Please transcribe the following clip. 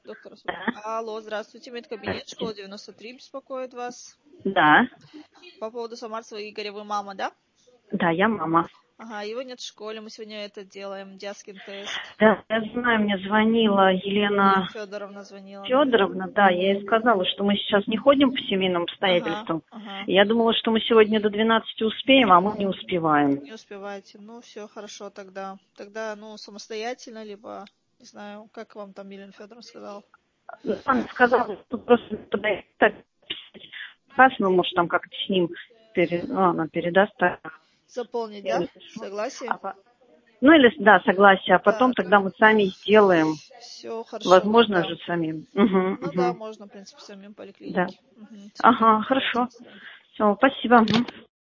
Доктор. Да. Алло, здравствуйте, медкабинет, школа 93 беспокоит вас. Да. По поводу Самарцева Игоря, вы мама, да? Да, я мама. Ага, его нет в школе, мы сегодня это делаем, Диаскин тест. Да, я знаю, мне звонила Елена Федоровна звонила. Федоровна, да, я ей сказала, что мы сейчас не ходим по семейным обстоятельствам. Ага. Я думала, что мы сегодня до 12 успеем, а мы не успеваем. Не успеваете. Ну, все хорошо тогда. Тогда, самостоятельно, либо, не знаю, как вам там Елена Федоровна сказала? Она сказала, что просто туда раз, ну, может, там как-то с ним она передаст. Заполнить, Я да? напишу. Согласие? Ну, или, да, согласие, а потом Так, тогда мы сами сделаем. все хорошо Возможно тогда. же самим. Ну да, можно, в принципе, в самим Да. поликлинике. Все, Ага, давайте хорошо. поставим. Все, спасибо.